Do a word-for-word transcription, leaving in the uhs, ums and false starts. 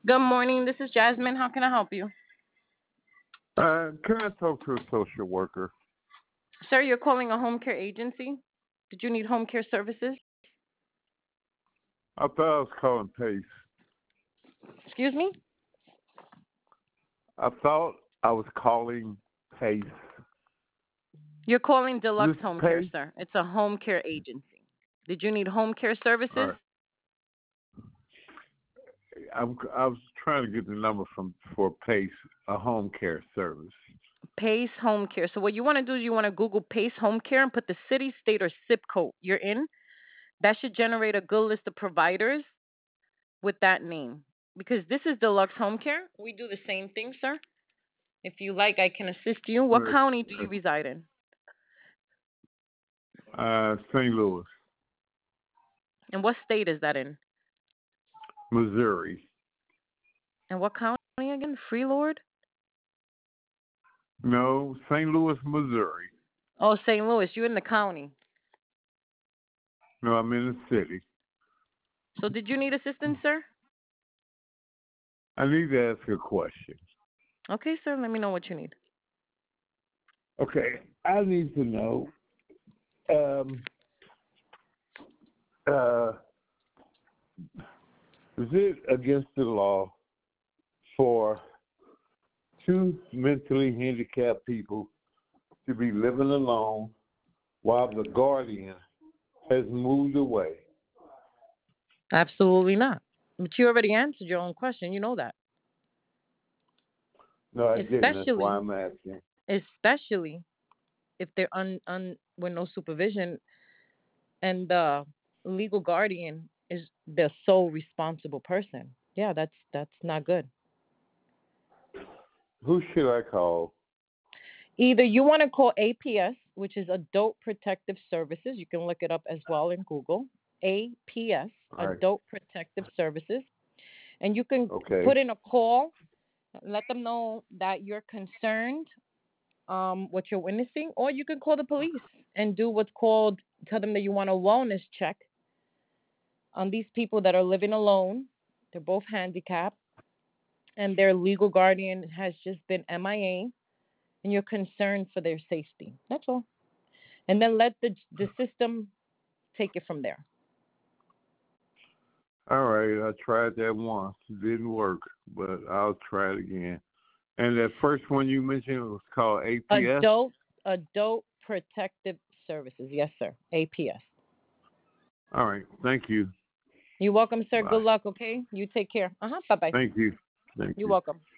Good morning. This is Jasmine. How can I help you? Uh, can I talk to a social worker? Sir, you're calling a home care agency. Did you need home care services? I thought I was calling Pace. Excuse me? I thought I was calling Pace. You're calling Is Deluxe this Home Care, Pace? sir. It's a home care agency. Did you need home care All services? right. I'm, I was trying to get the number from for Pace, a home care service. Pace Home Care. So what you want to do is you want to Google Pace Home Care and put the city, state, or zip code you're in. That should generate a good list of providers with that name. Because this is Deluxe Home Care. We do the same thing, sir. If you like, I can assist you. What Where? county do you reside in? Uh, Saint Louis, And what state is that in? Missouri. And what county again? Freelord? No, Saint Louis, Missouri. Oh, Saint Louis. You're in the county. No, I'm in the city. So did you need assistance, sir? I need to ask a question. Okay, sir. Let me know what you need. Okay, I need to know. Um, uh, is it against the law for two mentally handicapped people to be living alone while the guardian has moved away? Absolutely not. But you already answered your own question. You know that. No, I didn't. That's why Especially, I'm asking. especially if they're un, un with no supervision and the legal guardian is the sole responsible person. Yeah, that's that's not good. Who should I call? Either you want to call A P S, which is Adult Protective Services. You can look it up as well in Google. A P S, All right. Adult Protective Services. And you can Okay. put in a call, let them know that you're concerned, um, what you're witnessing, or you can call the police and do what's called, tell them that you want a wellness check on these people that are living alone. They're both handicapped, and their legal guardian has just been M I A, and you're concerned for their safety. That's all. And then let the the system take it from there. All right. I tried that once. It didn't work, but I'll try it again. And that first one you mentioned was called A P S? Adult Adult Protective Services. Yes, sir. A P S. All right. Thank you. You're welcome, sir. Good Bye. luck, okay? You take care. Uh huh. Bye bye. Thank you. Thank You're you. welcome.